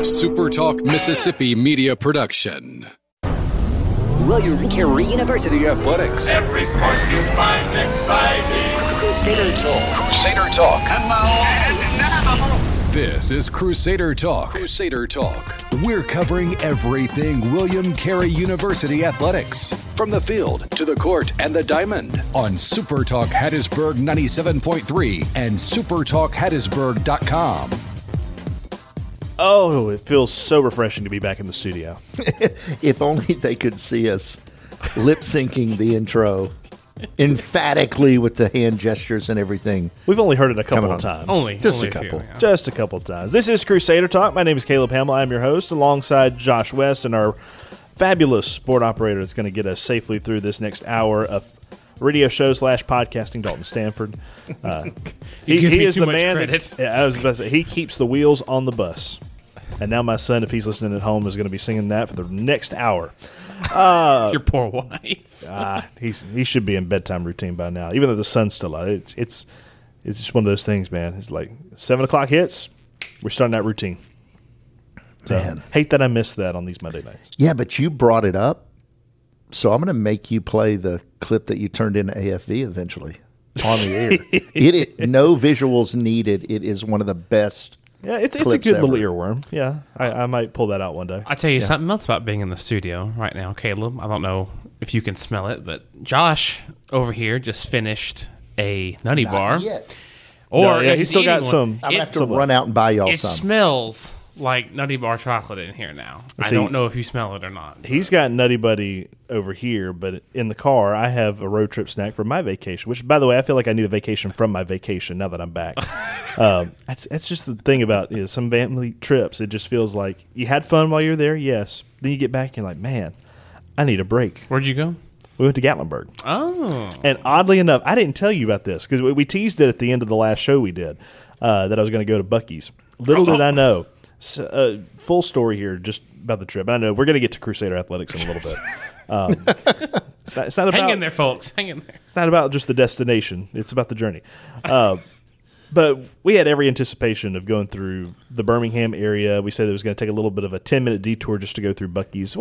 A Super Talk Mississippi media production. William Carey University Athletics. Every sport you find exciting. Crusader Talk. Crusader Talk. And now, This is Crusader Talk. Crusader Talk. We're covering everything William Carey University Athletics. From the field to the court and the diamond. On Super Talk Hattiesburg 97.3 and supertalkhattiesburg.com. Oh, it feels so refreshing to be back in the studio. If only they could see us lip syncing the intro emphatically with the hand gestures and everything. We've only heard it a couple of times. Just a couple. Just a couple of times. This is Crusader Talk. My name is Caleb Hamill. I'm your host alongside Josh West and our fabulous sport operator that's going to get us safely through this next hour of radio show / podcasting, Dalton Stanford. He is the man that, I was about to say, he keeps the wheels on the bus. And now my son, if he's listening at home, is going to be singing that for the next hour. Your poor wife. He should be in bedtime routine by now, even though the sun's still out. It's just one of those things, man. It's like 7 o'clock hits, we're starting that routine. So, Man. hate that I missed that on these Monday nights. Yeah, but you brought it up, so I'm going to make you play the clip that you turned into AFV eventually on the air. No visuals needed. It is one of the best. Yeah, it's a clips good ever. little earworm. Yeah, I might pull that out one day. I tell you something else about being in the studio right now, Caleb. I don't know if you can smell it, but Josh over here just finished a nutty bar. Yet. Or No, yeah, he's still eating got one. some. I'm going to have to run out and buy y'all It some. smells like Nutty Bar chocolate in here now. See, I don't know if you smell it or not. He's got Nutty Buddy over here, but in the car, I have a road trip snack for my vacation, which, by the way, I feel like I need a vacation from my vacation now that I'm back. That's just the thing about some family trips. It just feels like you had fun while you're there, yes. Then you get back and you're like, man, I need a break. Where'd you go? We went to Gatlinburg. Oh. And oddly enough, I didn't tell you about this because we teased it at the end of the last show we did that I was going to go to Buc-ee's. Little did I know. Full story here just about the trip. I know we're going to get to Crusader Athletics in a little bit. It's not about, Hang in there, folks. Hang in there. It's not about just the destination. It's about the journey. But we had every anticipation of going through the Birmingham area. We said it was going to take a little bit of a 10-minute detour just to go through Buc-ee's.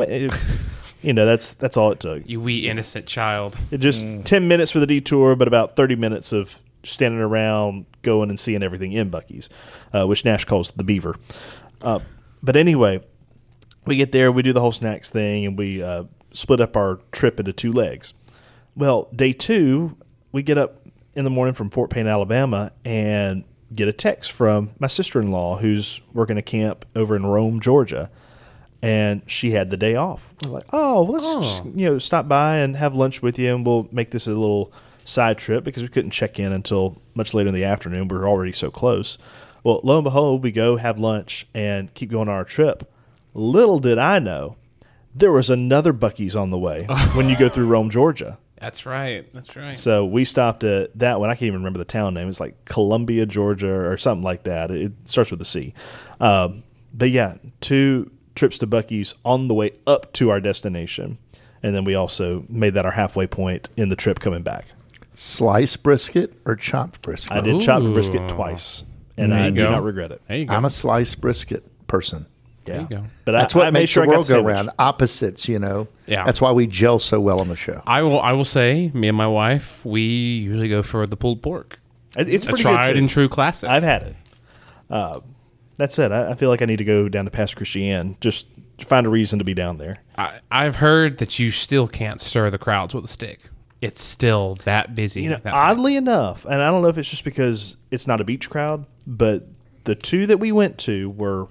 That's all it took. You wee innocent child. It just 10 minutes for the detour, but about 30 minutes of standing around, going and seeing everything in Buc-ee's, which Nash calls the Beaver. But anyway, we get there, we do the whole snacks thing, and we split up our trip into 2 legs. Well, day 2, we get up in the morning from Fort Payne, Alabama, and get a text from my sister-in-law who's working a camp over in Rome, Georgia, and she had the day off. We're like, let's just, stop by and have lunch with you, and we'll make this a little side trip because we couldn't check in until much later in the afternoon. We were already so close. Well, lo and behold, we go have lunch and keep going on our trip. Little did I know, there was another Buc-ee's on the way when you go through Rome, Georgia. That's right. So we stopped at that one. I can't even remember the town name. It's like Columbia, Georgia, or something like that. It starts with a C. But yeah, 2 trips to Buc-ee's on the way up to our destination. And then we also made that our halfway point in the trip coming back. Sliced brisket or chopped brisket? I did chopped brisket twice, and I do not regret it. There you go. I'm a sliced brisket person. There you go. But That's I what made makes sure the I got world go sandwich. round. Opposites, Yeah. That's why we gel so well on the show. I will say, me and my wife, we usually go for the pulled pork. It's A pretty tried good too. and true classic. I've had it. That said, I feel like I need to go down to Pass Christian just to find a reason to be down there. I've heard that you still can't stir the crowds with a stick. It's still that busy. Oddly enough, and I don't know if it's just because it's not a beach crowd, but the 2 that we went to were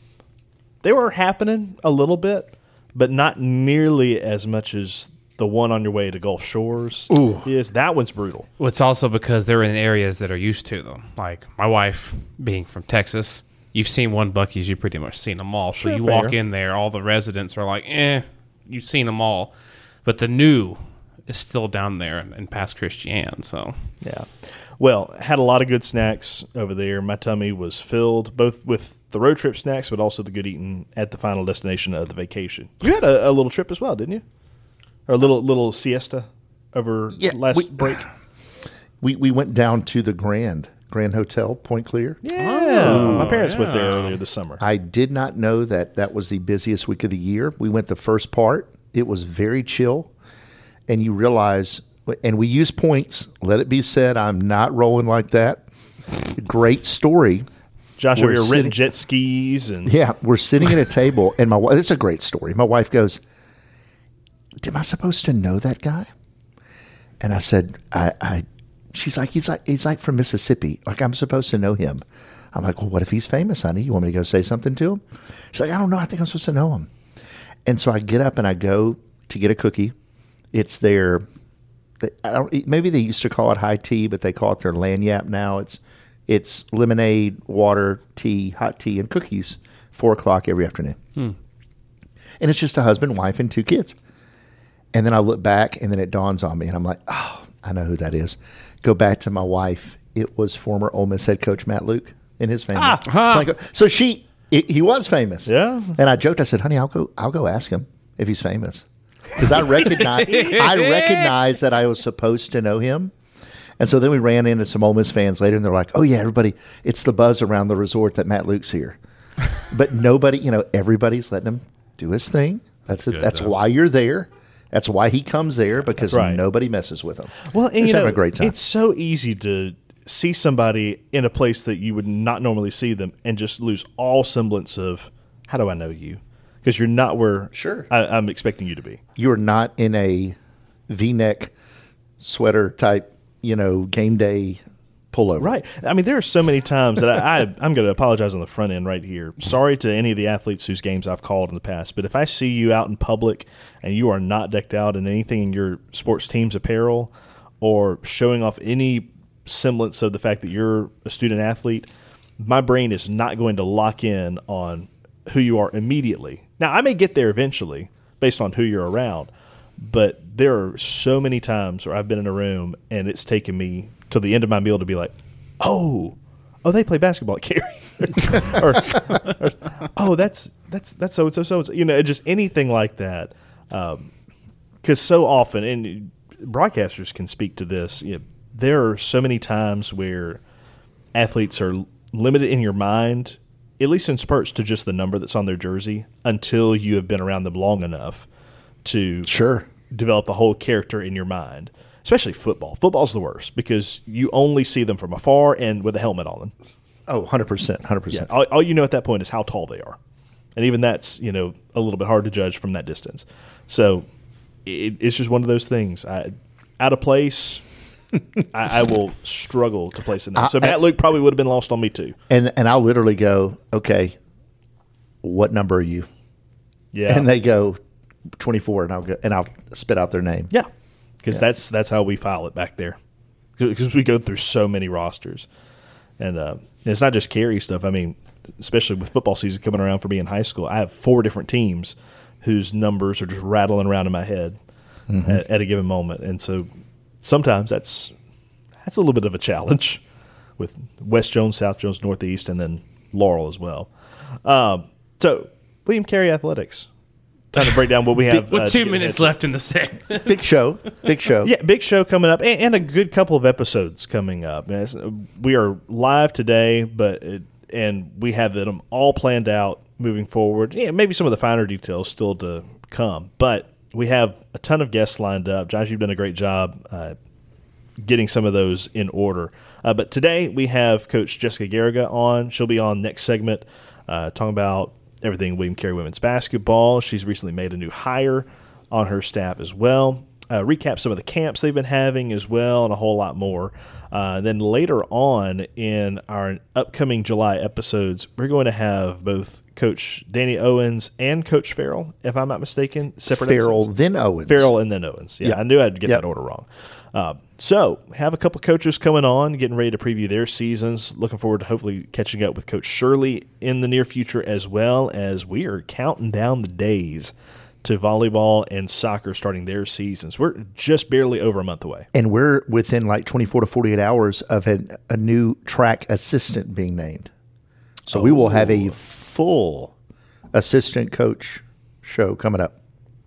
happening a little bit, but not nearly as much as the one on your way to Gulf Shores. Ooh. Yes, that one's brutal. Well, it's also because they're in areas that are used to them. Like my wife being from Texas, you've seen one Buc-ee's, you've pretty much seen them all. So Sure, you fair. walk in there, all the residents are like, you've seen them all. But the new is still down there in Pass Christian. So Yeah. Well, had a lot of good snacks over there. My tummy was filled, both with the road trip snacks, but also the good eating at the final destination of the vacation. You had a little trip as well, didn't you? Or a little siesta over last break. We went down to the Grand Grand Hotel, Point Clear. Yeah, my parents went there earlier this summer. I did not know that was the busiest week of the year. We went the first part. It was very chill. And you realize, and we use points. Let it be said, I'm not rolling like that. Great story. Josh We're over here renting sitting- jet skis and Yeah, we're sitting at a table, and my wife, it's a great story. My wife goes, am I supposed to know that guy? And I said, she's like, he's like from Mississippi. Like, I'm supposed to know him. I'm like, well, what if he's famous, honey? You want me to go say something to him? She's like, I don't know. I think I'm supposed to know him. And so I get up and I go to get a cookie. It's their, maybe they used to call it high tea, but they call it their lanyap now. It's lemonade, water, tea, hot tea, and cookies, 4:00 every afternoon. And it's just a husband, wife, and 2 kids. And then I look back, and then it dawns on me, and I'm like, oh, I know who that is. Go back to my wife. It was former Ole Miss head coach Matt Luke and his family. So he was famous. Yeah. And I joked. I said, honey, I'll go ask him if he's famous. Because I recognize that I was supposed to know him. And so then we ran into some Ole Miss fans later, and they're like, oh, yeah, everybody, it's the buzz around the resort that Matt Luke's here. But nobody, everybody's letting him do his thing. That's why you're there. That's why he comes there, because nobody messes with him. Well, and having a great time. It's so easy to see somebody in a place that you would not normally see them and just lose all semblance of, how do I know you? Because you're not where I'm expecting you to be. You're not in a V-neck sweater type, game day pullover. Right. I mean, there are so many times that I'm going to apologize on the front end right here. Sorry to any of the athletes whose games I've called in the past, but if I see you out in public and you are not decked out in anything in your sports team's apparel or showing off any semblance of the fact that you're a student athlete, my brain is not going to lock in on who you are immediately. Now, I may get there eventually based on who you're around, but there are so many times where I've been in a room and it's taken me to the end of my meal to be like, oh, they play basketball at Cary. or, oh, that's so-and-so. Just anything like that. Because so often, and broadcasters can speak to this, there are so many times where athletes are limited in your mind, at least in spurts, to just the number that's on their jersey until you have been around them long enough to develop the whole character in your mind. Especially football. Football's the worst because you only see them from afar and with a helmet on them. Oh, 100%. 100%. Yeah, all you know at that point is how tall they are. And even that's, a little bit hard to judge from that distance. So it's just one of those things. Out of place, I will struggle to place it. So Matt Luke probably would have been lost on me too. And I'll literally go, okay, what number are you? Yeah. And they go 24, and I'll spit out their name. Yeah. Because that's how we file it back there. Because we go through so many rosters. And it's not just Cary stuff. I mean, especially with football season coming around for me in high school, I have 4 different teams whose numbers are just rattling around in my head at a given moment. And so sometimes that's a little bit of a challenge with West Jones, South Jones, Northeast, and then Laurel as well. So William Carey Athletics. Time to break down what we have. With 2 minutes left in the segment. Big show. Yeah, big show coming up, and a good couple of episodes coming up. We are live today, and we have them all planned out moving forward. Yeah, maybe some of the finer details still to come, but we have a ton of guests lined up. Josh, you've done a great job getting some of those in order. But today we have Coach Jessica Garriga on. She'll be on next segment talking about everything William Carey women's basketball. She's recently made a new hire on her staff as well. Recap some of the camps they've been having as well, and a whole lot more. Then later on in our upcoming July episodes, we're going to have both Coach Danny Owens and Coach Farrell, if I'm not mistaken. Separate Farrell, episodes. then Owens. Farrell and then Owens. Yeah, I knew I'd get that order wrong. So have a couple coaches coming on, getting ready to preview their seasons. Looking forward to hopefully catching up with Coach Shirley in the near future, as well as we are counting down the days to volleyball and soccer starting their seasons. We're just barely over a month away. And we're within like 24 to 48 hours of a new track assistant being named. So we will have a full assistant coach show coming up.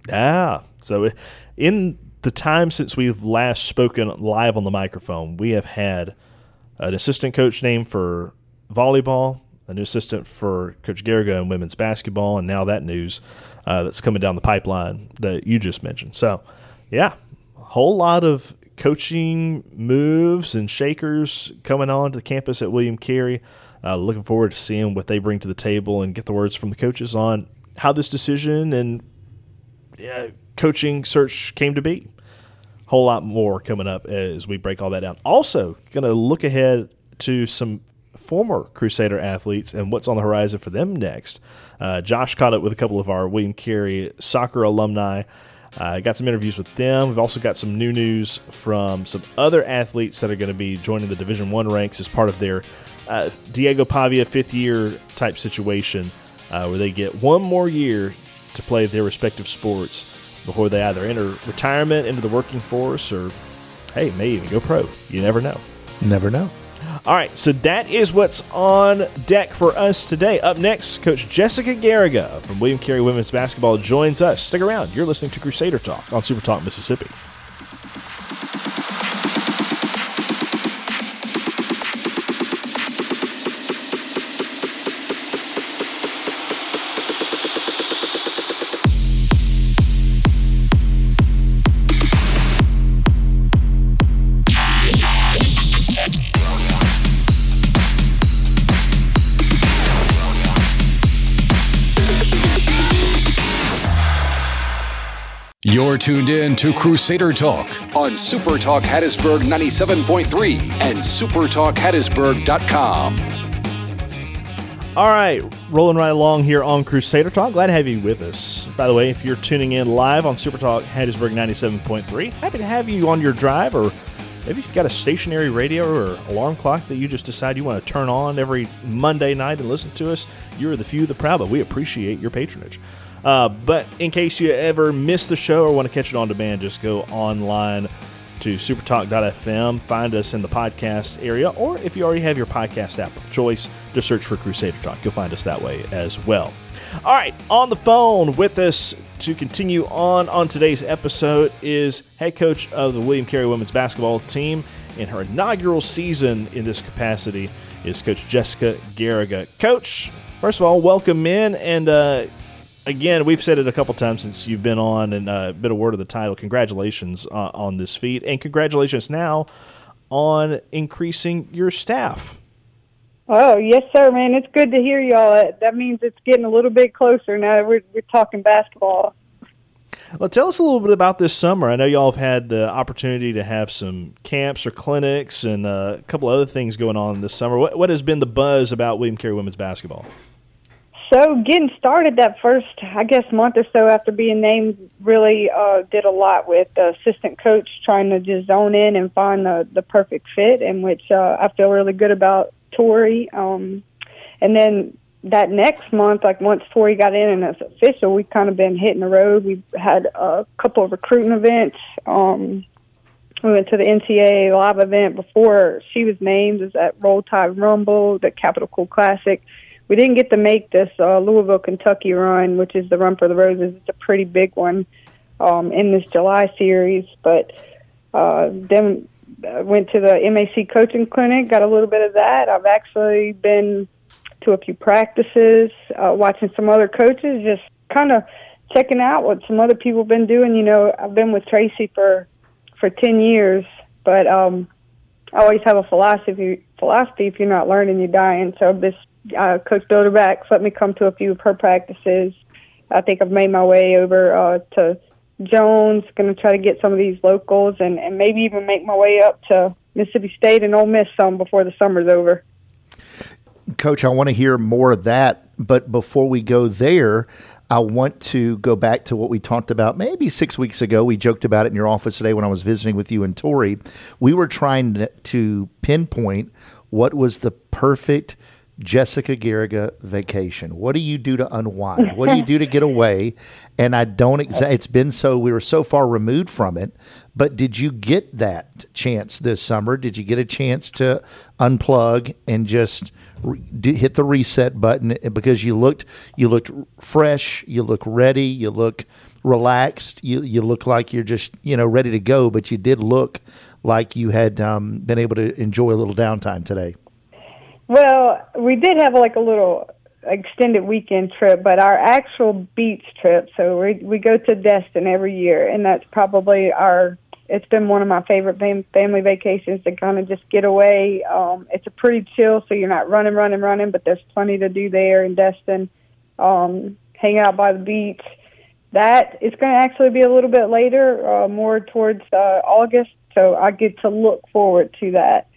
So in the time since we've last spoken live on the microphone, we have had an assistant coach named for volleyball, a new assistant for Coach Garriga in women's basketball, and now that news that's coming down the pipeline that you just mentioned. So, yeah, a whole lot of coaching moves and shakers coming on to the campus at William Carey. Looking forward to seeing what they bring to the table and get the words from the coaches on how this decision and coaching search came to be. Whole lot more coming up as we break all that down. Also, going to look ahead to some former Crusader athletes and what's on the horizon for them next. Josh caught up with a couple of our William Carey soccer alumni. Got some interviews with them. We've also got some new news from some other athletes that are going to be joining the Division I ranks as part of their Diego Pavia fifth-year type situation where they get one more year to play their respective sports before they either enter retirement into the working force or, hey, may even go pro. You never know. Never know. All right, so that is what's on deck for us today. Up next, Coach Jessica Garriga from William Carey Women's Basketball joins us. Stick around. You're listening to Crusader Talk on Super Talk Mississippi. You're tuned in to Crusader Talk on Super Talk Hattiesburg 97.3 and supertalkhattiesburg.com. All right, rolling right along here on Crusader Talk. Glad to have you with us. By the way, if you're tuning in live on Super Talk Hattiesburg 97.3, happy to have you on your drive, or maybe if you've got a stationary radio or alarm clock that you just decide you want to turn on every Monday night and listen to us. You're the few, the proud, but we appreciate your patronage. But in case you ever miss the show or want to catch it on demand, just go online to supertalk.fm, find us in the podcast area, or if you already have your podcast app of choice, just search for Crusader Talk. You'll find us that way as well. All right, on the phone with us to continue on today's episode is head coach of the William Carey women's basketball team in her inaugural season in this capacity is Coach Jessica Garriga. Coach, first of all, welcome in, and again, we've said it a couple times since you've been on and been awarded the title. Congratulations on this feat, and congratulations now on increasing your staff. Oh, yes, sir, man. It's good to hear y'all. That means it's getting a little bit closer now. We're talking basketball. Well, tell us a little bit about this summer. I know y'all have had the opportunity to have some camps or clinics and a couple other things going on this summer. What has been the buzz about William Carey women's basketball? So getting started that first, I guess, month or so after being named really did a lot with the assistant coach trying to just zone in and find the perfect fit, in which I feel really good about Tori. And then that next month, like once Tori got in and it's official, we've kind of been hitting the road. We've had a couple of recruiting events. We went to the NCAA live event before she was named. It was at Roll Tide Rumble, the Capital Cool Classic. We didn't get to make this Louisville, Kentucky run, which is the Run for the Roses. It's a pretty big one in this July series. But then went to the MAC coaching clinic, got a little bit of that. I've actually been to a few practices, watching some other coaches, just kind of checking out what some other people have been doing. You know, I've been with Tracy for 10 years, but I always have a philosophy, if you're not learning, you're dying. So this Coach Bilderback let me come to a few of her practices. I think I've made my way over to Jones, going to try to get some of these locals and maybe even make my way up to Mississippi State and Ole Miss some before the summer's over. Coach, I want to hear more of that, but before we go there, I want to go back to what we talked about maybe 6 weeks ago. We joked about it in your office today when I was visiting with you and Tori. We were trying to pinpoint what was the perfect Jessica Garriga vacation? What do you do to unwind? What do you do to get away? And I don't it's been we were so far removed from it, but did you get that chance this summer? Did you get a chance to unplug and just hit the reset button? Because you looked fresh, you look ready, you look relaxed, you look like you're just, ready to go, but you did look like you had been able to enjoy a little downtime today. Well, we did have like a little extended weekend trip, but our actual beach trip, so we go to Destin every year, and that's probably it's been one of my favorite family vacations to kind of just get away. It's a pretty chill, so you're not running, but there's plenty to do there in Destin. Hang out by the beach. That is going to actually be a little bit later, more towards August, so I get to look forward to that.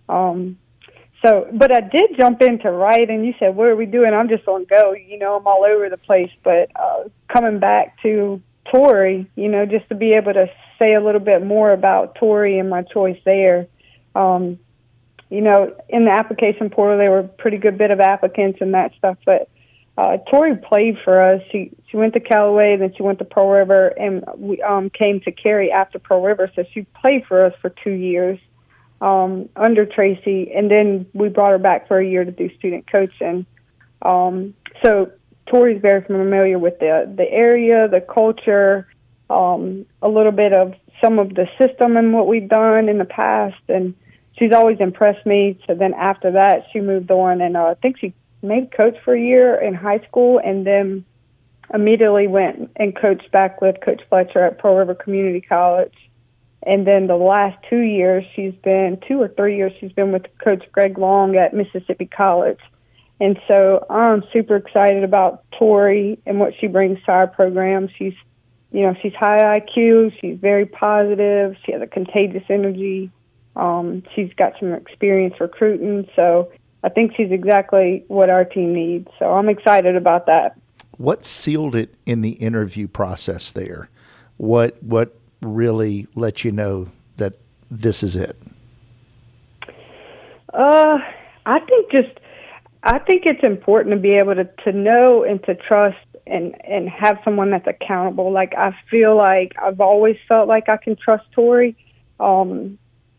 But I did jump into writing. You said, what are we doing? I'm just on go. I'm all over the place. But coming back to Torrey, just to be able to say a little bit more about Torrey and my choice there. In the application portal, there were a pretty good bit of applicants and that stuff. But Torrey played for us. She went to Callaway, then she went to Pearl River, and we came to Cary after Pearl River. So she played for us for 2 years. Under Tracy, and then we brought her back for a year to do student coaching. So Torrey's very familiar with the area, the culture, a little bit of some of the system and what we've done in the past, and she's always impressed me. So then after that, she moved on, and I think she made coach for a year in high school, and then immediately went and coached back with Coach Fletcher at Pearl River Community College. And then the last 2 years, 2 or 3 years, she's been with Coach Greg Long at Mississippi College. And so I'm super excited about Torrey and what she brings to our program. She's high IQ. She's very positive. She has a contagious energy. She's got some experience recruiting. So I think she's exactly what our team needs. So I'm excited about that. What sealed it in the interview process there? What really let you know that this is it? I think it's important to be able to know and to trust and have someone that's accountable. Like, I feel like I've always felt like I can trust Torrey. And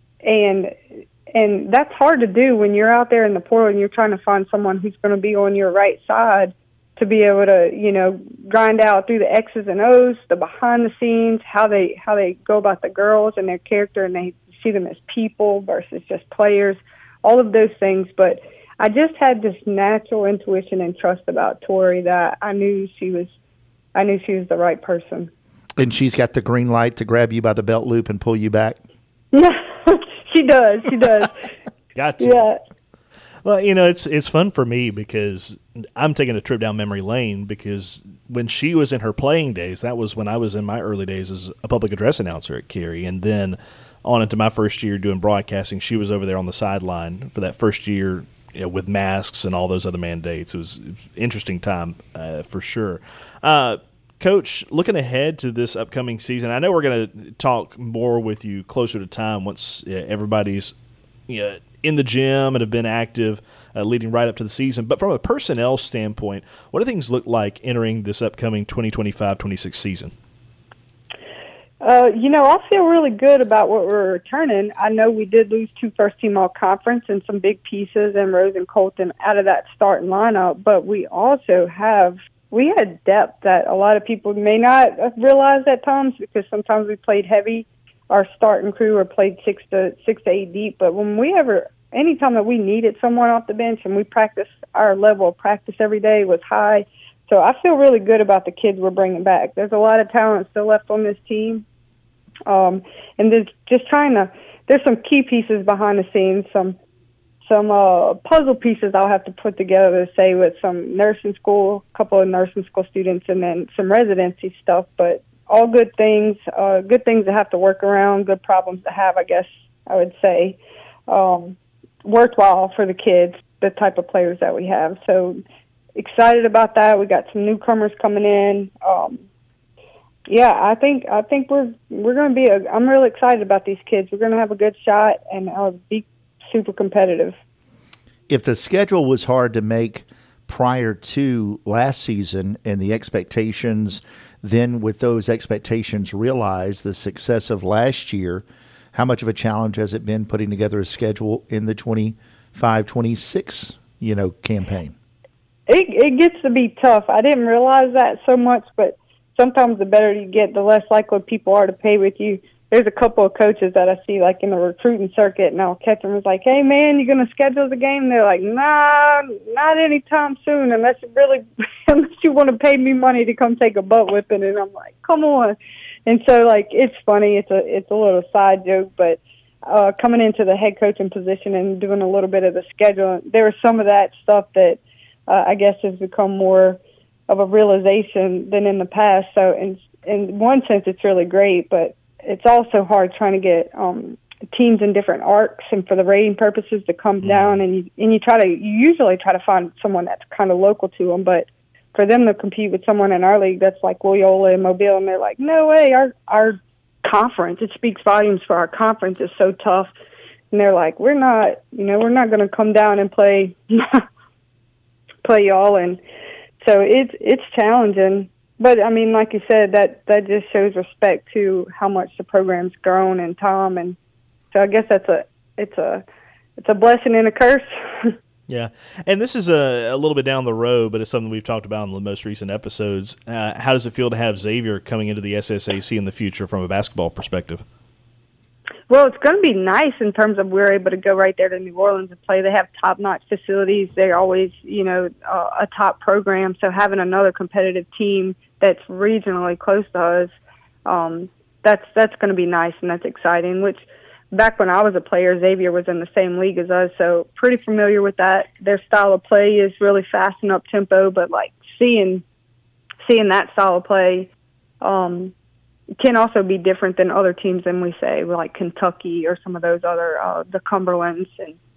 that's hard to do when you're out there in the portal and you're trying to find someone who's going to be on your right side, to be able to, grind out through the X's and O's, the behind the scenes, how they go about the girls and their character, and they see them as people versus just players, all of those things. But I just had this natural intuition and trust about Torrey that I knew she was the right person. And she's got the green light to grab you by the belt loop and pull you back? Yeah, she does. Got to. Yeah. Well, it's fun for me because I'm taking a trip down memory lane, because when she was in her playing days, that was when I was in my early days as a public address announcer at Cary. And then on into my first year doing broadcasting, she was over there on the sideline for that first year, with masks and all those other mandates. It was an interesting time for sure. Coach, looking ahead to this upcoming season, I know we're going to talk more with you closer to time once everybody's in the gym and have been active leading right up to the season. But from a personnel standpoint, what do things look like entering this upcoming 2025-26 season? I feel really good about what we're returning. I know we did lose 2 first-team all-conference and some big pieces, and Rose and Colton out of that starting lineup, but we also we had depth that a lot of people may not have realized at times, because sometimes we played heavy. Our starting crew or played 6 to 8 deep, but anytime that we needed someone off the bench, and our level of practice every day was high. So I feel really good about the kids we're bringing back. There's a lot of talent still left on this team. And there's some key pieces behind the scenes, some puzzle pieces I'll have to put together to say with some nursing school, a couple of nursing school students, and then some residency stuff, but all good things to have to work around, good problems to have, I guess I would say. Worthwhile for the kids, the type of players that we have. So excited about that. We got some newcomers coming in. I think we're going to be I'm really excited about these kids. We're going to have a good shot and be super competitive. if the schedule was hard to make prior to last season and the expectations, then with those expectations realized, the success of last year, how much of a challenge has it been putting together a schedule in the 25-26, campaign? It gets to be tough. I didn't realize that so much, but sometimes the better you get, the less likely people are to pay with you. There's a couple of coaches that I see like in the recruiting circuit, and I'll catch them. It's like, hey man, you gonna schedule the game? They're like, nah, not anytime soon, unless you want to pay me money to come take a butt whipping. And I'm like, come on. And so like it's funny. It's a little side joke, but coming into the head coaching position and doing a little bit of the schedule, there was some of that stuff that I guess has become more of a realization than in the past. So in one sense, it's really great, but it's also hard trying to get teams in different arcs and for the rating purposes to come down, and you usually try to find someone that's kind of local to them, but for them to compete with someone in our league that's like Loyola and Mobile, and they're like, no way, our conference, it speaks volumes for our conference, is so tough, and they're like, we're not going to come down and play y'all, and so it's challenging. But I mean, like you said, that just shows respect to how much the program's grown and Tom, and so I guess it's a blessing and a curse. Yeah, and this is a little bit down the road, but it's something we've talked about in the most recent episodes. How does it feel to have Xavier coming into the SSAC in the future from a basketball perspective? Well, it's going to be nice in terms of we're able to go right there to New Orleans and play. They have top-notch facilities. They're always, a top program. So having another competitive team that's regionally close to us, that's going to be nice, and that's exciting, which back when I was a player, Xavier was in the same league as us, so pretty familiar with that. Their style of play is really fast and up-tempo, but, like, seeing that style of play can also be different than other teams than we say, like Kentucky or some of those other, the Cumberlands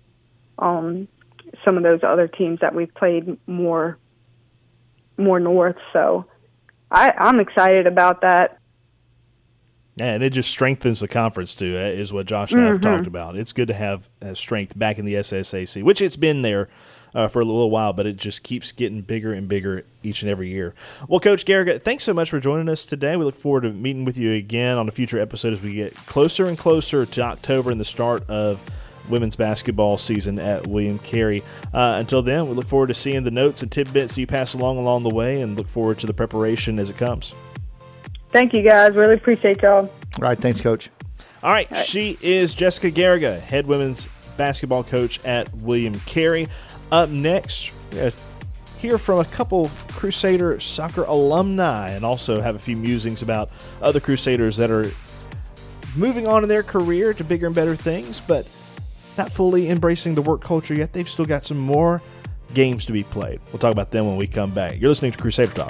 and some of those other teams that we've played more north. So I'm excited about that. Yeah, and it just strengthens the conference, too, is what Josh and I have talked about. It's good to have strength back in the SSAC, which it's been there for a little while, but it just keeps getting bigger and bigger each and every year. Well, Coach Garriga, thanks so much for joining us today. We look forward to meeting with you again on a future episode as we get closer and closer to October and the start of women's basketball season at William Carey. Until then, we look forward to seeing the notes and tidbits you pass along the way, and look forward to the preparation as it comes. Thank you, guys. Really appreciate y'all. All right. Thanks, Coach. All right. She is Jessica Garriga, head women's basketball coach at William Carey. Up next, hear from a couple Crusader soccer alumni and also have a few musings about other Crusaders that are moving on in their career to bigger and better things, but not fully embracing the work culture yet. They've still got some more games to be played. We'll talk about them when we come back. You're listening to Crusader Talk.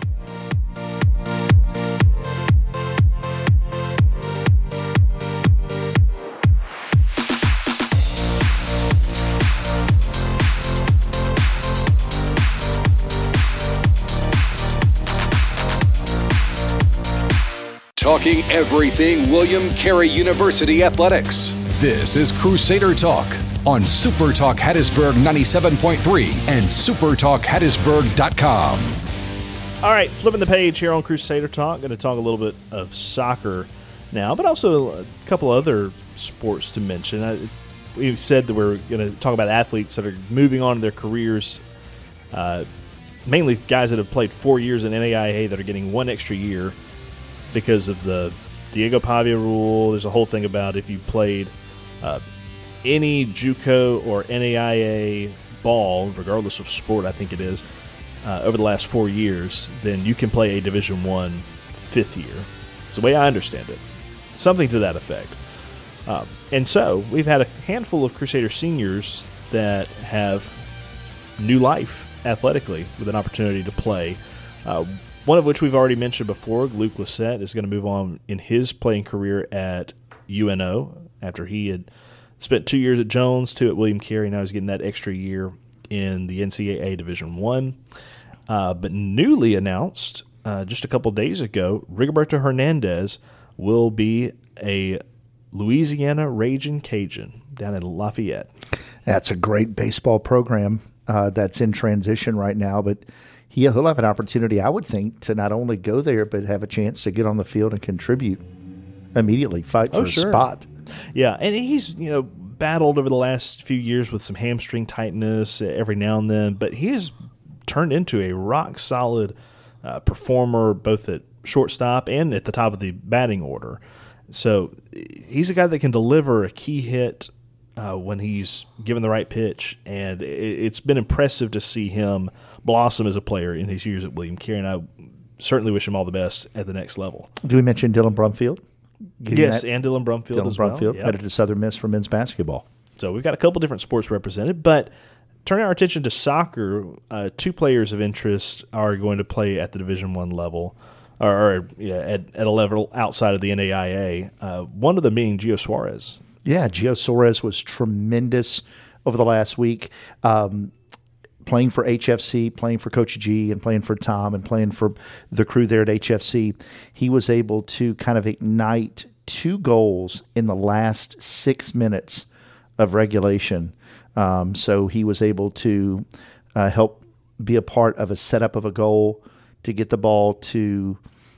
Talking everything William Carey University athletics. This is Crusader Talk on Super Talk Hattiesburg 97.3 and supertalkhattiesburg.com. All right, flipping the page here on Crusader Talk. Going to talk a little bit of soccer now, but also a couple other sports to mention. We've said that we're going to talk about athletes that are moving on in their careers, mainly guys that have played 4 years in NAIA that are getting one extra year because of the Diego Pavia rule. There's a whole thing about if you played any JUCO or NAIA ball, regardless of sport, I think it is, over the last 4 years, then you can play a Division I fifth year. It's the way I understand it. Something to that effect. And so we've had a handful of Crusader seniors that have new life athletically with an opportunity to play. One of which we've already mentioned before, Luke Lissette, is going to move on in his playing career at UNO after he had spent 2 years at Jones, 2 at William Carey. Now he's getting that extra year in the NCAA Division I. But newly announced just a couple days ago, Rigoberto Hernandez will be a Louisiana Ragin' Cajun down in Lafayette. That's a great baseball program that's in transition right now, but he'll have an opportunity, I would think, to not only go there but have a chance to get on the field and contribute immediately, fight for a spot. Yeah, and he's battled over the last few years with some hamstring tightness every now and then, but he has turned into a rock solid performer both at shortstop and at the top of the batting order. So he's a guy that can deliver a key hit when he's given the right pitch, and it's been impressive to see him blossom as a player in his years at William Carey, and I certainly wish him all the best at the next level. Do we mention Dylan Brumfield? Yes, and Dylan Brumfield as well. Dylan Brumfield headed to Southern Miss for men's basketball. So we've got a couple different sports represented, but turning our attention to soccer, 2 players of interest are going to play at the Division I level, or at a level outside of the NAIA, one of them being Gio Suarez. Yeah, Gio Suarez was tremendous over the last week, playing for HFC, playing for Coach G, and playing for Tom, and playing for the crew there at HFC. He was able to kind of ignite 2 goals in the last 6 minutes of regulation. So he was able to help be a part of a setup of a goal to get the ball to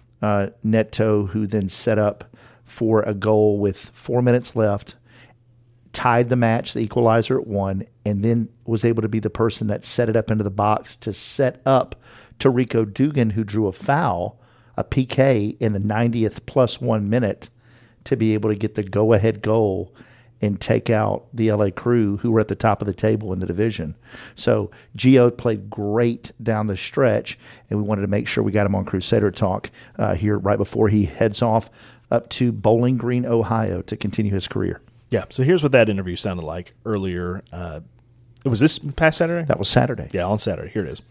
Neto, who then set up for a goal with 4 minutes left, tied the match, the equalizer at 1, and then was able to be the person that set it up into the box to set up to Rico Dugan, who drew a foul, a PK in the 90th plus 1 minute to be able to get the go-ahead goal and take out the LA Crew, who were at the top of the table in the division. So Gio played great down the stretch, and we wanted to make sure we got him on Crusader Talk here right before he heads off up to Bowling Green, Ohio to continue his career. Yeah, so here's what that interview sounded like earlier. Was this past Saturday? That was Saturday. Yeah, on Saturday. Here it is.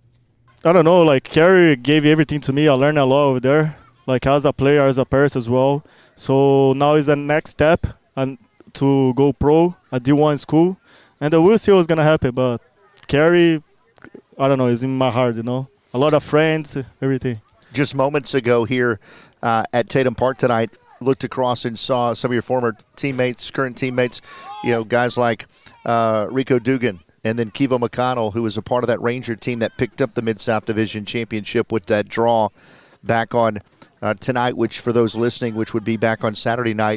I don't know, like Carey gave everything to me. I learned a lot over there, like as a player, as a person as well. So now is the next step and to go pro at D1 school. And we'll see what's going to happen. But Carey, I don't know, is in my heart, A lot of friends, everything. Just moments ago here at Tatum Park tonight, looked across and saw some of your former teammates, current teammates, guys like Rico Dugan and then Kivo McConnell, who was a part of that Ranger team that picked up the Mid-South Division Championship with that draw back on tonight, which for those listening, which would be back on Saturday night.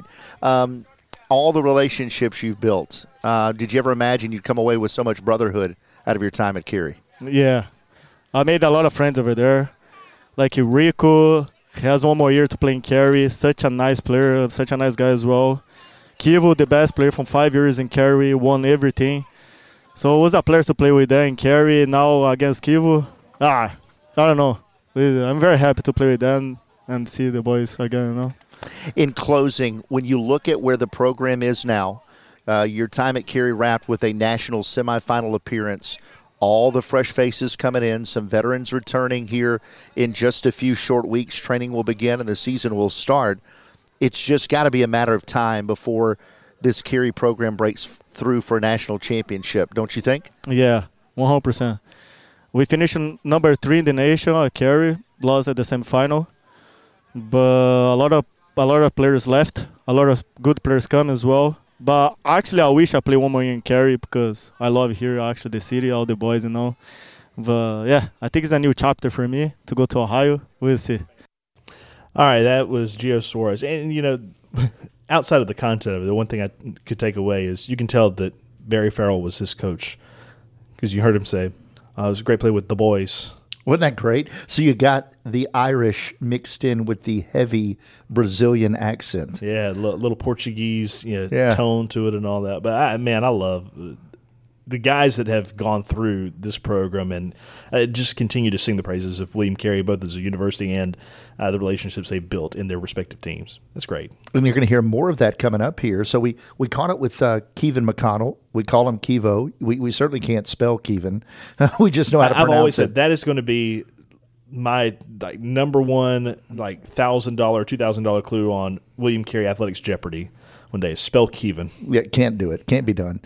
All the relationships you've built, did you ever imagine you'd come away with so much brotherhood out of your time at Carey? Yeah. I made a lot of friends over there. Like Rico has 1 more year to play in Carey. Such a nice player, such a nice guy as well. Kivo, the best player from 5 years in Carey, won everything. So it was a pleasure to play with them in Carey. Now against Kivo, I don't know. I'm very happy to play with them and see the boys again, In closing, when you look at where the program is now, your time at Carey wrapped with a national semifinal appearance, all the fresh faces coming in, some veterans returning here in just a few short weeks. Training will begin and the season will start. It's just got to be a matter of time before this Carey program breaks through for a national championship, don't you think? Yeah, 100%. We finished number 3 in the nation at Carey, lost at the semifinal, but a lot of players left. A lot of good players come as well. But actually, I wish I play 1 more year in Carey because I love here, actually, the city, all the boys, But, yeah, I think it's a new chapter for me to go to Ohio. We'll see. All right, that was Gio Suarez. And, outside of the content of it, the one thing I could take away is you can tell that Barry Farrell was his coach because you heard him say, it was a great play with the boys. Wasn't that great? So you got the Irish mixed in with the heavy Brazilian accent. Yeah, little Portuguese tone to it and all that. But, I love the guys that have gone through this program and just continue to sing the praises of William Carey, both as a university and the relationships they built in their respective teams. That's great. And you're going to hear more of that coming up here. So we caught it with Kevin McConnell. We call him Kivo. We certainly can't spell Kevin. We just know how to pronounce it. I've always said that is going to be my number one $1,000, $2,000 clue on William Carey Athletics Jeopardy one day. Spell Kevin. Yeah, can't do it. Can't be done.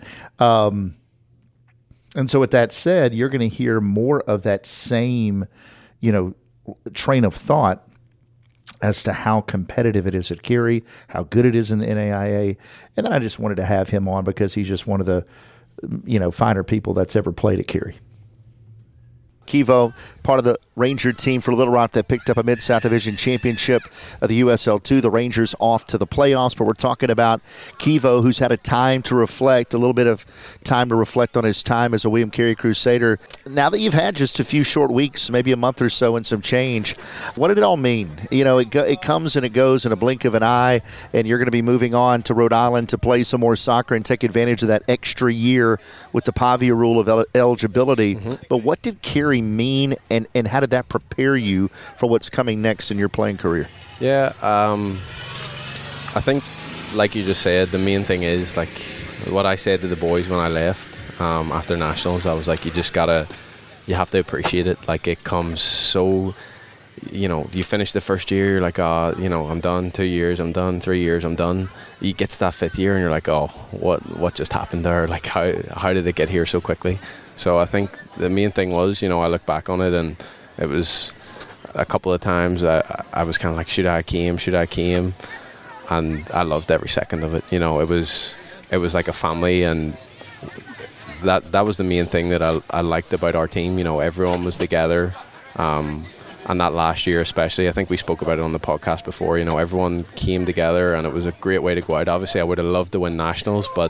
And so with that said, you're going to hear more of that same, train of thought as to how competitive it is at Carey, how good it is in the NAIA. And then I just wanted to have him on because he's just one of finer people that's ever played at Cary. Kevo, part of the Ranger team for Little Rock that picked up a Mid-South Division championship of the USL2. The Rangers off to the playoffs, but we're talking about Kevo, who's had a little bit of time to reflect on his time as a William Carey Crusader. Now that you've had just a few short weeks, maybe a month or so and some change, what did it all mean? It comes and it goes in a blink of an eye, and you're going to be moving on to Rhode Island to play some more soccer and take advantage of that extra year with the Pavia rule of eligibility. Mm-hmm. But what did Carey mean, and how did that prepare you for what's coming next in your playing career? Yeah, I think, like you just said, the main thing is, like what I said to the boys when I left after Nationals, I was like, you have to appreciate it. Like, it comes so, you finish the first year, you're like, I'm done. 2 years, I'm done. 3 years, I'm done. You get to that 5th year and you're like, oh, what just happened there? Like, how did it get here so quickly? So I think the main thing was, I look back on it, and it was a couple of times I was kind of like, should I came? And I loved every second of it. It was like a family, and that was the main thing that I liked about our team. Everyone was together. And that last year especially, I think we spoke about it on the podcast before, everyone came together, and it was a great way to go out. Obviously, I would have loved to win Nationals, but,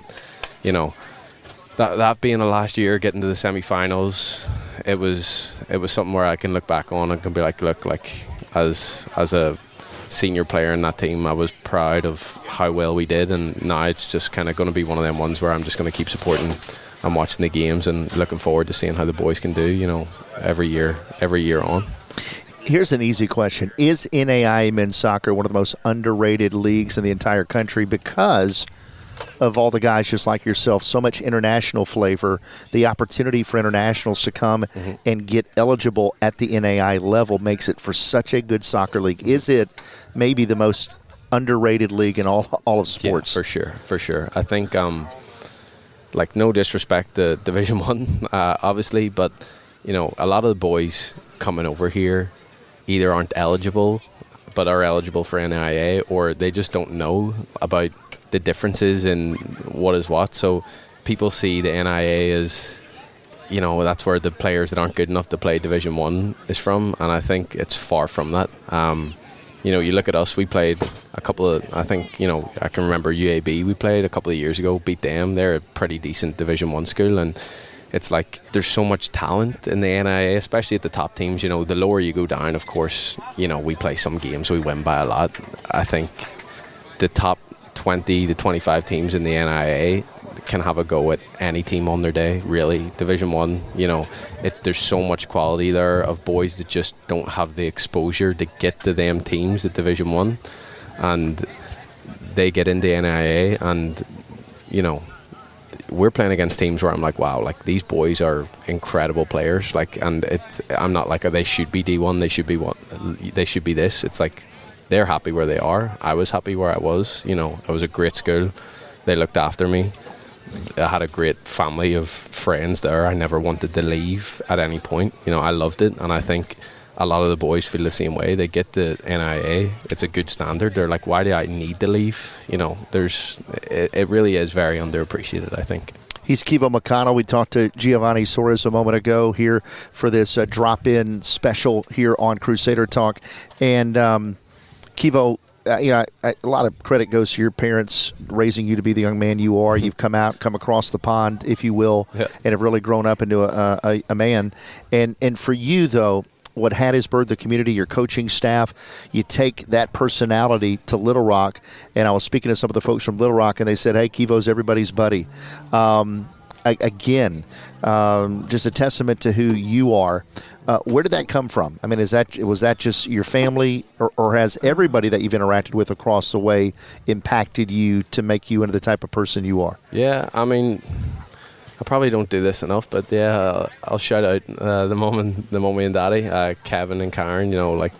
that being the last year, getting to the semi-finals, it was something where I can look back on and can be like, look, like as a senior player in that team, I was proud of how well we did, and now it's just kind of going to be one of them ones where I'm just going to keep supporting and watching the games and looking forward to seeing how the boys can do, every year on. Here's an easy question. Is NAIA men's soccer one of the most underrated leagues in the entire country because of all the guys just like yourself, so much international flavor, the opportunity for internationals to come and get eligible at the NAIA level makes it for such a good soccer league? Is it maybe the most underrated league in all of sports? Yeah, for sure. I think, like, no disrespect to Division 1, obviously, but, a lot of the boys coming over here either aren't eligible but are eligible for NAIA, or they just don't know about the differences in what is what. So people see the NAIA as, that's where the players that aren't good enough to play Division 1 is from, and I think it's far from that. You look at us, we played a couple of, I think, I can remember UAB we played a couple of years ago, beat them. They're a pretty decent Division 1 school, and it's like there's so much talent in the NAIA, especially at the top teams. The lower you go down, of course, we play some games, we win by a lot. I think the top 20 to 25 teams in the NAIA can have a go at any team on their day, really. Division 1, there's so much quality there of boys that just don't have the exposure to get to them teams at Division 1, and they get into NAIA, and we're playing against teams where I'm like, wow, like, these boys are incredible players, like, and I'm not like, they should be D1, they should be this. It's like they're happy where they are. I was happy where I was. I was a great school. They looked after me. I had a great family of friends there. I never wanted to leave at any point. I loved it, and I think a lot of the boys feel the same way. They get the NAIA. It's a good standard. They're like, why do I need to leave? It really is very underappreciated, I think. He's Kevo McConnell. We talked to Giovanni Soares a moment ago here for this drop-in special here on Crusader Talk. And Kevo, a lot of credit goes to your parents raising you to be the young man you are. You've come across the pond, if you will, and have really grown up into a man. And for you, though, what Hattiesburg, the community, your coaching staff, you take that personality to Little Rock. And I was speaking to some of the folks from Little Rock, and they said, hey, Kevo's everybody's buddy. Again, just a testament to who you are. Where did that come from? I mean, was that just your family, or has everybody that you've interacted with across the way impacted you to make you into the type of person you are? Yeah, I mean, I probably don't do this enough, but yeah, I'll shout out the mommy and daddy, Kevin and Karen.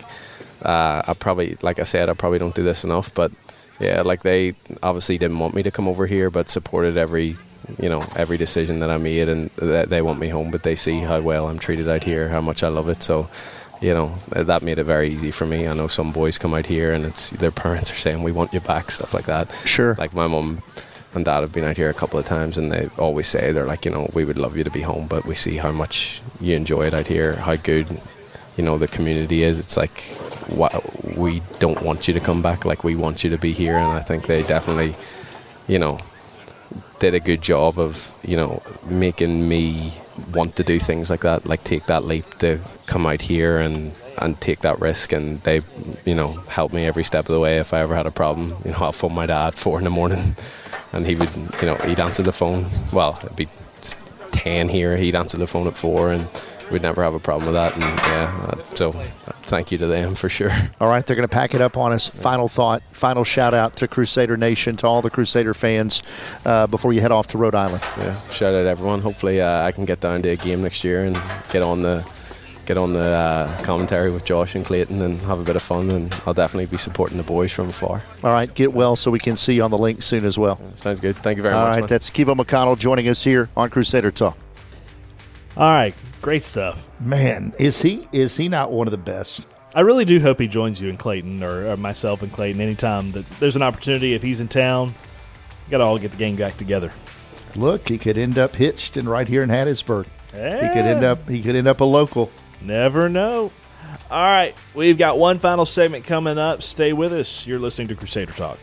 I probably, like I said, I probably don't do this enough, but yeah, like, they obviously didn't want me to come over here, but supported every decision that I made, and they want me home, but they see how well I'm treated out here, how much I love it. So, that made it very easy for me. I know some boys come out here and their parents are saying, we want you back, stuff like that. Sure. Like, my mum and Dad have been out here a couple of times, and they always say, they're like, we would love you to be home, but we see how much you enjoy it out here, how good, the community is. It's like, we don't want you to come back, like we want you to be here. And I think they definitely, did a good job of, making me want to do things like that, like take that leap to come out here and take that risk. And they, helped me every step of the way. If I ever had a problem, I'll phone my dad 4 a.m. and he would, he'd answer the phone. Well, it'd be 10 here. He'd answer the phone at 4, and we'd never have a problem with that. And so thank you to them for sure. All right, they're going to pack it up on us. Final thought, final shout out to Crusader Nation, to all the Crusader fans before you head off to Rhode Island. Yeah, shout out to everyone. Hopefully I can get down to a game next year and get on the commentary with Josh and Clayton and have a bit of fun, and I'll definitely be supporting the boys from afar. All right, get well so we can see you on the link soon as well. Sounds good. Thank you very much. All right, man. that's Kevo McConnell joining us here on Crusader Talk. All right, great stuff. Man, is he not one of the best? I really do hope he joins you in Clayton, or myself and Clayton, anytime that there's an opportunity. If he's in town, you got to all get the gang back together. Look, he could end up hitched and right here in Hattiesburg. Yeah. He could end up a local. Never know. All right, we've got one final segment coming up. Stay with us. You're listening to Crusader Talk.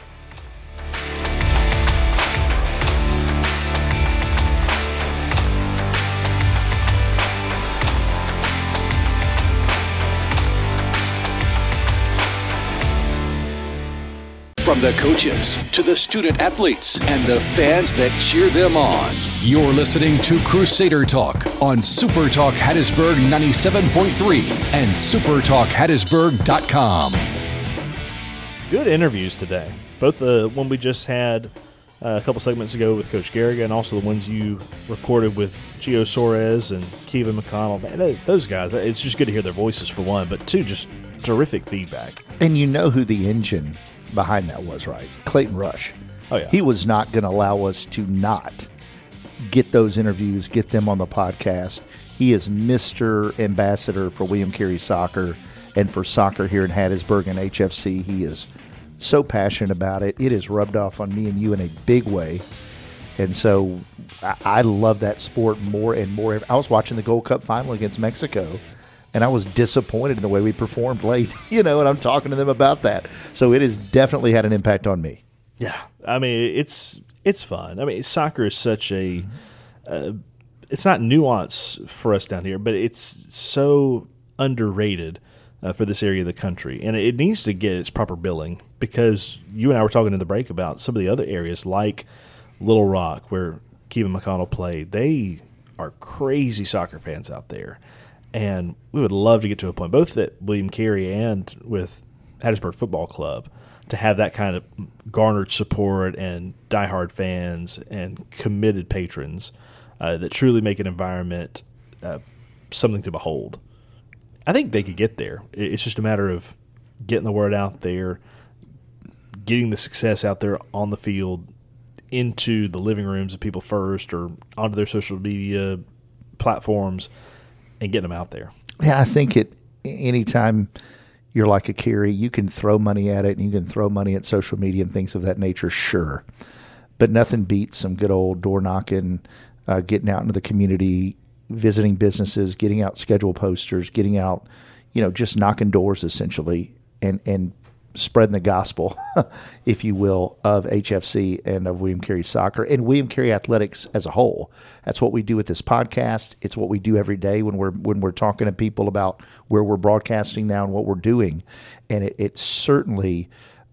From the coaches to the student athletes and the fans that cheer them on, you're listening to Crusader Talk on Super Talk Hattiesburg 97.3 and supertalkhattiesburg.com. Good interviews today. Both the one we just had a couple segments ago with Coach Garriga, and also the ones you recorded with Gio Suarez and Kevo McConnell. Man, those guys, it's just good to hear their voices for one, but two, just terrific feedback. And you know who the engine behind that was, right? Clayton Rush. Oh, yeah. He was not going to allow us to not get those interviews, get them on the podcast. He is Mr. Ambassador for William Carey Soccer and for soccer here in Hattiesburg and HFC. He is so passionate about it. It has rubbed off on me and you in a big way. And so I love that sport more and more. I was watching the Gold Cup final against Mexico, and I was disappointed in the way we performed late, and I'm talking to them about that. So it has definitely had an impact on me. Yeah. I mean, it's fun. I mean, soccer is such a it's not nuance for us down here, but it's so underrated for this area of the country. And it needs to get its proper billing, because you and I were talking in the break about some of the other areas like Little Rock, where Kevo McConnell played. They are crazy soccer fans out there. And we would love to get to a point, both at William Carey and with Hattiesburg Football Club, to have that kind of garnered support and diehard fans and committed patrons that truly make an environment something to behold. I think they could get there. It's just a matter of getting the word out there, getting the success out there on the field into the living rooms of people first, or onto their social media platforms, and getting them out there. Yeah, I think anytime you're like a Carey, you can throw money at it, and you can throw money at social media and things of that nature, sure. But nothing beats some good old door knocking, getting out into the community, visiting businesses, getting out schedule posters, getting out, just knocking doors essentially, and spreading the gospel, if you will, of HFC and of William Carey Soccer and William Carey Athletics as a whole. That's what we do with this podcast. It's what we do every day when we're talking to people about where we're broadcasting now and what we're doing. And it's certainly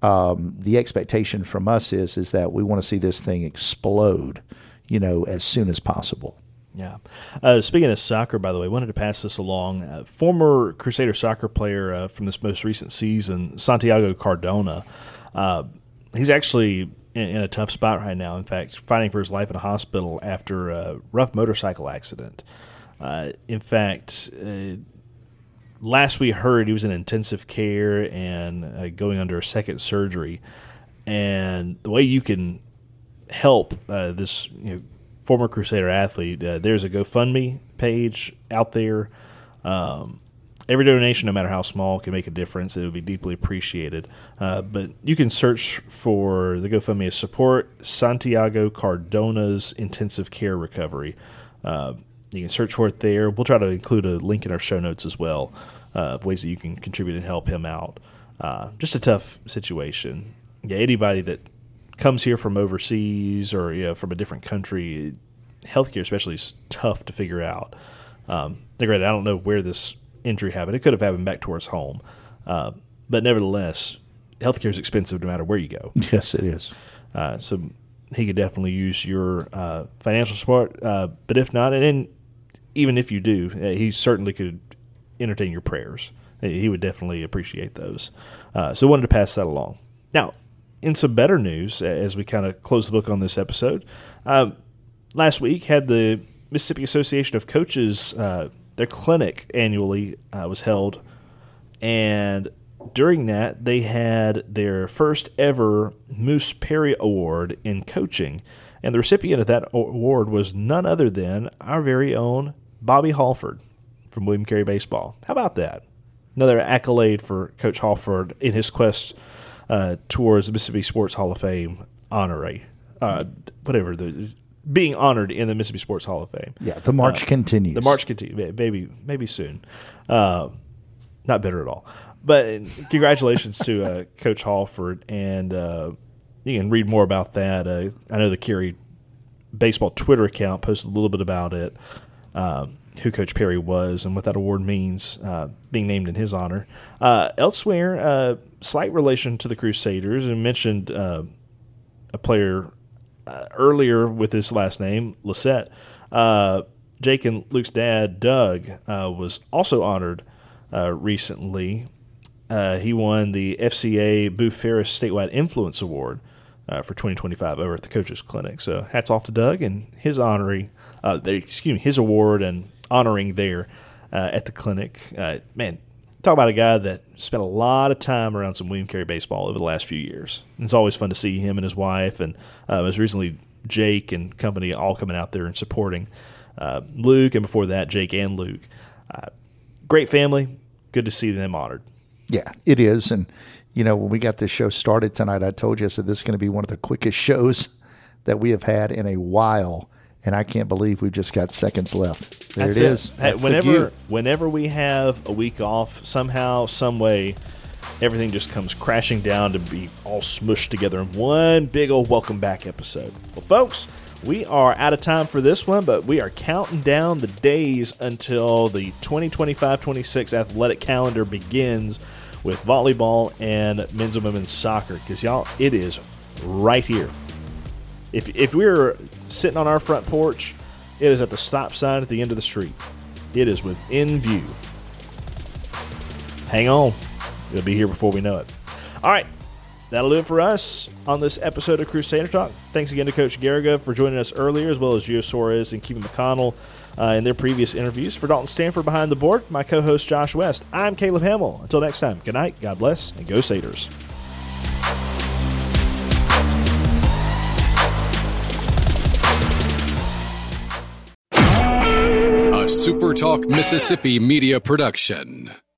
the expectation from us is that we want to see this thing explode, as soon as possible. Yeah. Speaking of soccer, by the way, I wanted to pass this along. Former Crusader soccer player from this most recent season, Santiago Cardona, he's actually in a tough spot right now. In fact, fighting for his life in a hospital after a rough motorcycle accident. In fact, last we heard, he was in intensive care and going under a second surgery. And the way you can help this former Crusader athlete, there's a GoFundMe page out there. every donation, no matter how small, can make a difference. It would be deeply appreciated. But you can search for the GoFundMe as Support Santiago Cardona's Intensive Care Recovery. You can search for it there. We'll try to include a link in our show notes as well of ways that you can contribute and help him out. Just a tough situation. Yeah, anybody that comes here from overseas or from a different country, healthcare especially is tough to figure out. I don't know where this injury happened. It could have happened back towards home. But nevertheless, healthcare is expensive no matter where you go. Yes, it is. So he could definitely use your financial support. But if not, and then even if you do, he certainly could entertain your prayers. He would definitely appreciate those. So wanted to pass that along. Now, in some better news, as we kind of close the book on this episode, last week had the Mississippi Association of Coaches, their clinic annually was held, and during that they had their first ever Moose Perry Award in coaching, and the recipient of that award was none other than our very own Bobby Halford from William Carey Baseball. How about that? Another accolade for Coach Halford in his quest towards the Mississippi Sports Hall of Fame honoree, being honored in the Mississippi Sports Hall of Fame. Yeah, the march continues. The march continues. Maybe soon. Not bitter at all. But congratulations to Coach Halford, and you can read more about that. I know the Carey Baseball Twitter account posted a little bit about it, who Coach Perry was and what that award means, being named in his honor. Elsewhere, slight relation to the Crusaders, and mentioned a player earlier with his last name, Lissette. Jake and Luke's dad, Doug, was also honored recently. He won the FCA Boo Ferris Statewide Influence Award for 2025 over at the Coaches Clinic. So hats off to Doug and his his award and honoring there at the clinic. Man, talk about a guy that spent a lot of time around some William Carey baseball over the last few years. And it's always fun to see him and his wife, and as recently Jake and company all coming out there and supporting Luke, and before that, Jake and Luke. Great family. Good to see them honored. Yeah, it is. And, when we got this show started tonight, I told you, I said this is going to be one of the quickest shows that we have had in a while. And I can't believe we've just got seconds left. There it is. Whenever we have a week off, somehow, some way, everything just comes crashing down to be all smushed together in one big old welcome back episode. Well, folks, we are out of time for this one, but we are counting down the days until the 2025-26 athletic calendar begins with volleyball and men's and women's soccer. Because, y'all, it is right here. If we're sitting on our front porch, it is at the stop sign at the end of the street. It is within view. Hang on. It'll be here before we know it. All right. That'll do it for us on this episode of Crusader Talk. Thanks again to Coach Garriga for joining us earlier, as well as Gio Suarez and Kevin McConnell in their previous interviews. For Dalton Stanford behind the board, my co-host Josh West, I'm Caleb Hamill. Until next time, good night, God bless, and go Satyrs. A SuperTalk Mississippi media production.